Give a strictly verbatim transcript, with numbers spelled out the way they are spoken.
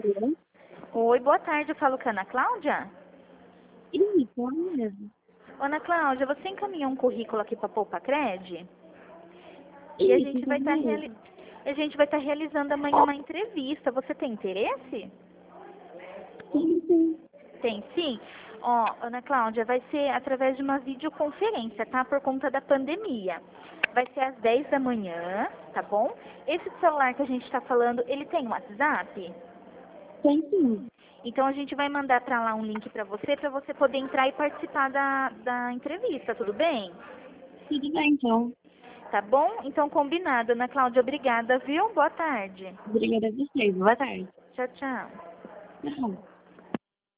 Oi, boa tarde, eu falo com a Ana Cláudia. Isso, é mesmo. Ana Cláudia, você encaminhou um currículo aqui para a Poupa Cred? E a gente vai estar reali... a gente vai estar realizando amanhã uma entrevista. Você tem interesse? Sim, sim. Tem sim? Ó, Ana Cláudia, vai ser através de uma videoconferência, tá? Por conta da pandemia. Vai ser às dez da manhã, tá bom? Esse celular que a gente está falando, ele tem WhatsApp? Tem sim. Então a gente vai mandar para lá um link para você, para você poder entrar e participar da, da entrevista, tudo bem? Tudo bem, então. Tá bom? Então combinado. Ana Cláudia, obrigada, viu? Boa tarde. Obrigada a vocês. Boa tarde. Tchau, tchau. Tchau.